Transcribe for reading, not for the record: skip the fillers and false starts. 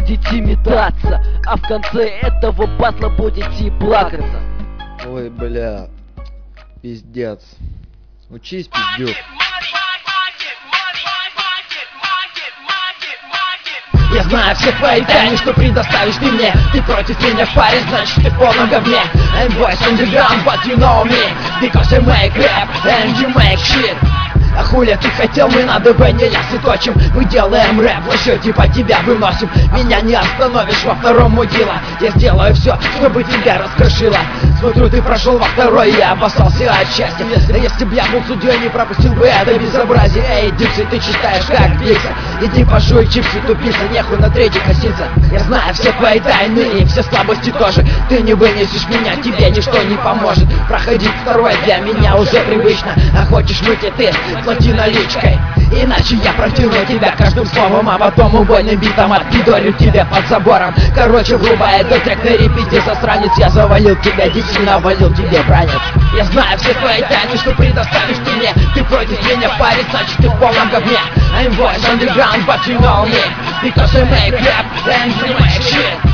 будете метаться, а в конце этого батла будете плакаться. Ой, бля, пиздец. Учись, пиздюк. Я знаю все твои тайны, что предоставишь ты мне. Ты против меня в паре, значит ты в полном говне. I'm voice underground, but you know me, because I make rap and you make shit. А хули ты хотел, мы на ДБ не лясы точим. Мы делаем рэп, в расчете по тебя выносим. Меня не остановишь во втором мудила. Я сделаю все, чтобы тебя раскрошило. Смотрю, ты прошел во второй, я обоссался от счастья. Если б я был судьей, не пропустил бы это безобразие. Эй, Дипси, ты читаешь как Пикса. Иди пожуй чипсы, тупица, нехуй на третий коситься. Я знаю все твои тайны и все слабости тоже. Ты не вынесешь меня, тебе ничто не поможет. Проходить второй для меня уже привычно. А хочешь мыть и ты, плати наличкой, иначе я протяну тебя каждым словом, а потом убойным битом отпидорю тебя под забором. Короче, врубай этот трек на репите, засранец. Я завалил тебя, Дипси, навалил тебе бранец. Я знаю все твои тайны, что предоставишь ты мне. Ты против меня в паре, значит ты в полном говне. I'm voice underground, but you know me, because I make rap and you make shit.